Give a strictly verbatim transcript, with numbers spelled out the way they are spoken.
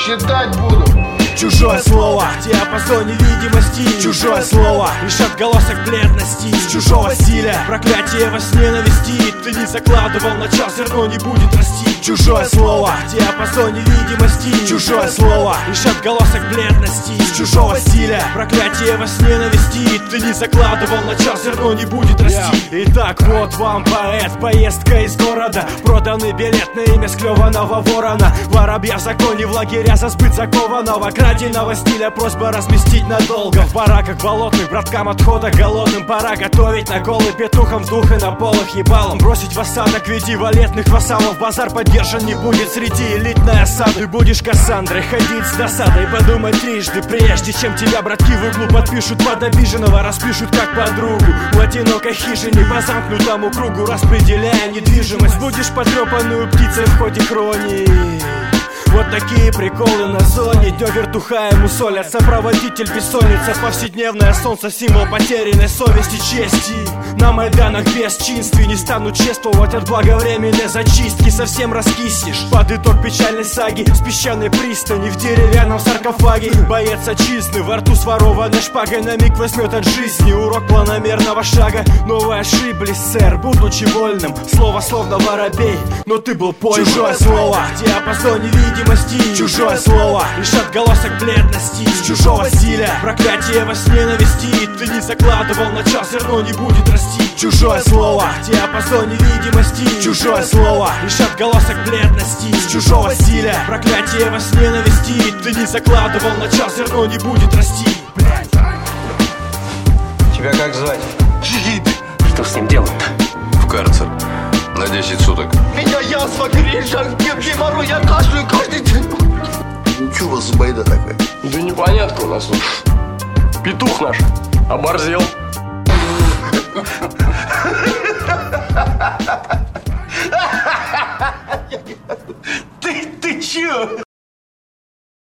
считать буду. Чужое слово в диапазоне видимости, чужое слово лишь отголосок бледности, с чужого стиля проклятие во сне навести. Ты не закладывал на час, зерно не будет расти. Чужое слово в диапазоне видимости, чужое слово лишь отголосок бледности, с чужого стиля проклятие во сне навести. Ты не закладывал на час, зерно не будет расти. Итак, вот вам поэт, поездка из города, проданный билет на имя склеванного ворона. Воробья в законе, в лагеря за сбыт закованного, краденого стиля просьба разместить надолго. В бараках болотных браткам отхода голодным пора готовить на голый петухом в дух и на полах ебалом. Бросить в осадок, веди валетных вассалов, базар поддержан не будет среди элитной осады. Ты будешь Кассандрой, ходить с досадой, подумать трижды, прежде чем тебя братки в углу подпишут под обиженного, распишут как подругу. В одинокой хижине по замкнутому кругу распределяя недвижимость, будешь потрепанную птицей в ходе хронии. Вот такие приколы на зоне. Дё вертуха ему солят, сопроводитель бессонница, повседневное солнце, символ потерянной совести, чести. На майданах бесчинстве не станут чествовать от благовременной зачистки. Совсем раскиснешь под итог печальной саги с песчаной пристани в деревянном саркофаге. Боец отчизны, во рту сворованной шпагой на миг возьмет от жизни урок планомерного шага. Но вы ошиблись, сэр, будучи вольным. Слово словно воробей, но ты был пойман. Чужое слово в диапазоне видимости, чужое слово лишь отголосок бледности, с чужого стиля проклятие во сне навести. Ты не закладывал на час, зерно не будет расти. Чужое слово в диапазоне видимости, чужое слово лишь отголосок бледности, с чужого стиля проклятие во сне навести. Ты не закладывал на час, зерно не будет расти. Блядь. Тебя как звать? Жигит. Что с ним делать-то? В карцер на десять суток. Меня язва, грижа, геморрой, я кашляю каждый день. Ну чё у вас за байда такая? Да непонятно у нас тут. Петух наш оборзел. Ты, ты чё?